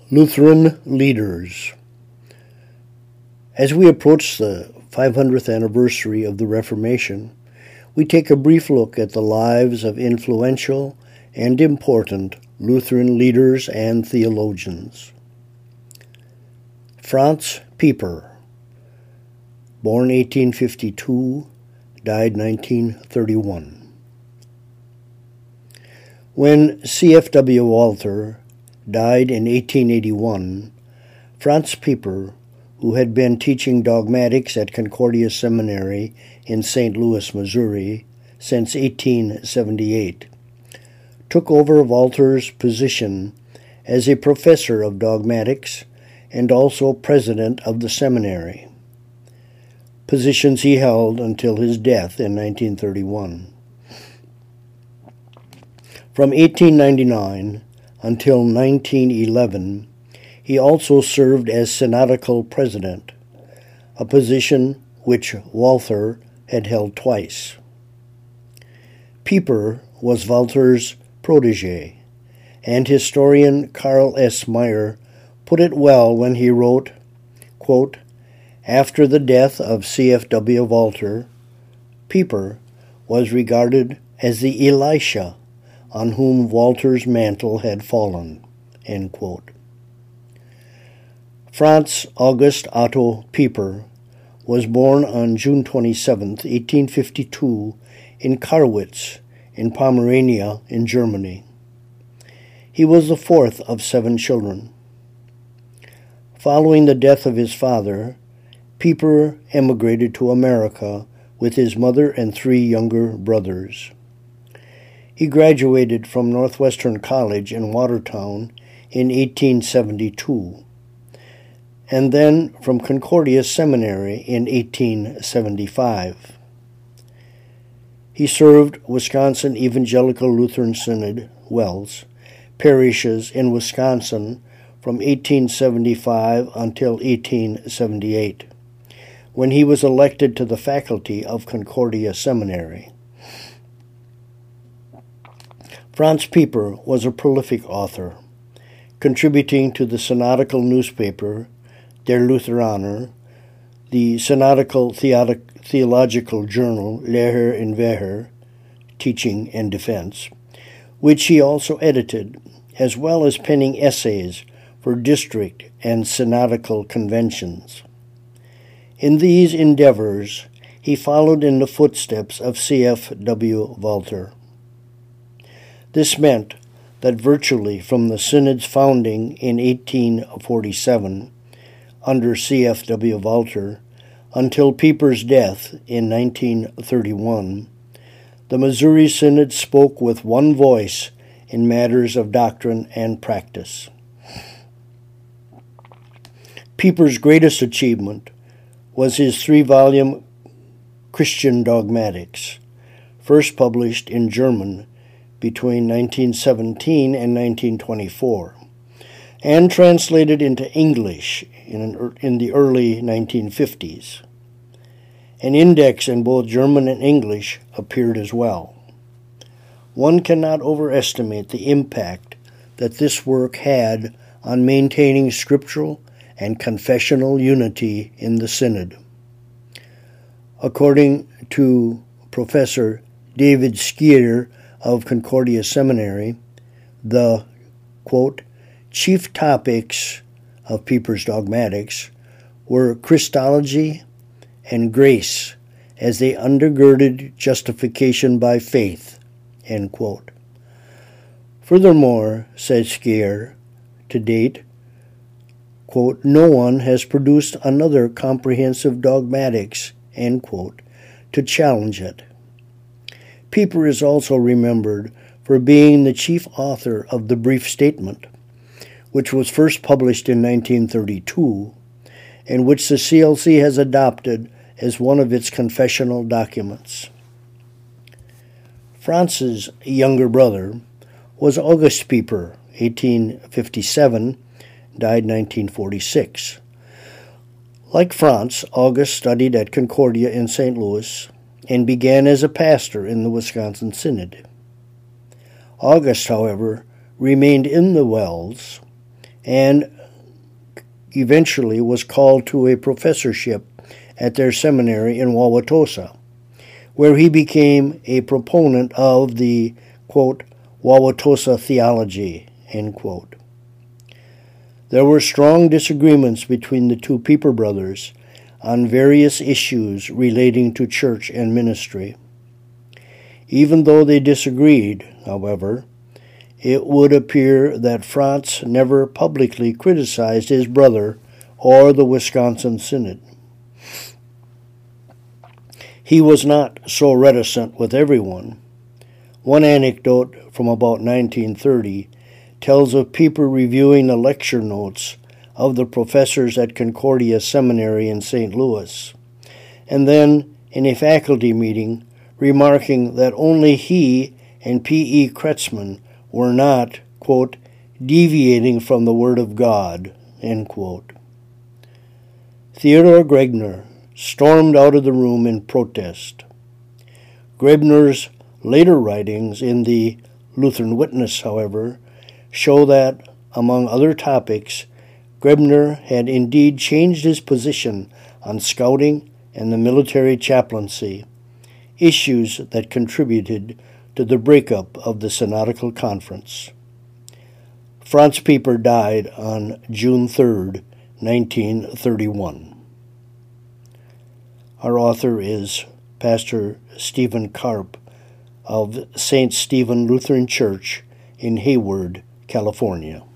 Lutheran leaders. As we approach the 500th anniversary of the Reformation, we take a brief look at the lives of influential and important Lutheran leaders and theologians. Franz Pieper, born 1852, died 1931. When C.F.W. Walther died in 1881, Franz Pieper, who had been teaching dogmatics at Concordia Seminary in St. Louis, Missouri, since 1878, took over Walther's position as a professor of dogmatics and also president of the seminary, positions he held until his death in 1931. From 1899 until 1911, he also served as synodical president, a position which Walther had held twice. Pieper was Walther's protégé, and historian Karl S. Meyer put it well when he wrote, quote, "After the death of C.F.W. Walther, Pieper was regarded as the Elisha on whom Walther's mantle had fallen." End quote. Franz August Otto Pieper was born on June 27, 1852, in Karwitz, in Pomerania, in Germany. He was the fourth of 7 children. Following the death of his father, Pieper emigrated to America with his mother and 3 younger brothers. He graduated from Northwestern College in Watertown in 1872, and then from Concordia Seminary in 1875. He served Wisconsin Evangelical Lutheran Synod, WELS, parishes in Wisconsin from 1875 until 1878, when he was elected to the faculty of Concordia Seminary. Franz Pieper was a prolific author, contributing to the synodical newspaper Der Lutheraner, the synodical theological journal Lehre und Wehre, Teaching and Defense, which he also edited, as well as penning essays for district and synodical conventions. In these endeavors, he followed in the footsteps of C.F.W. Walther. This meant that virtually from the synod's founding in 1847, under C.F.W. Walther, until Pieper's death in 1931, the Missouri Synod spoke with one voice in matters of doctrine and practice. Pieper's greatest achievement was his 3-volume Christian Dogmatics, first published in German between 1917 and 1924, and translated into English in the early 1950s. An index in both German and English appeared as well. One cannot overestimate the impact that this work had on maintaining scriptural and confessional unity in the Synod. According to Professor David Skier of Concordia Seminary, the, quote, chief topics of Pieper's dogmatics were Christology and grace as they undergirded justification by faith, end quote. Furthermore, says Skier, to date, quote, no one has produced another comprehensive dogmatics, end quote, to challenge it. Pieper is also remembered for being the chief author of the Brief Statement, which was first published in 1932, and which the CLC has adopted as one of its confessional documents. Franz's younger brother was August Pieper, 1857, died 1946. Like Franz, August studied at Concordia in St. Louis and began as a pastor in the Wisconsin Synod. August, however, remained in the WELS and eventually was called to a professorship at their seminary in Wauwatosa, where he became a proponent of the, quote, Wauwatosa theology, end quote. There were strong disagreements between the two Pieper brothers on various issues relating to church and ministry. Even though they disagreed, however, it would appear that Franz never publicly criticized his brother or the Wisconsin Synod. He was not so reticent with everyone. One anecdote from about 1930 tells of Pieper reviewing the lecture notes of the professors at Concordia Seminary in St. Louis, and then, in a faculty meeting, remarking that only he and P.E. Kretzmann were not, quote, deviating from the Word of God, end quote. Theodor Gregner stormed out of the room in protest. Grebner's later writings in the Lutheran Witness, however, show that, among other topics, Grebner had indeed changed his position on scouting and the military chaplaincy, issues that contributed to the breakup of the Synodical Conference. Franz Pieper died on June 3, 1931. Our author is Pastor Stephen Karp of St. Stephen Lutheran Church in Hayward, California.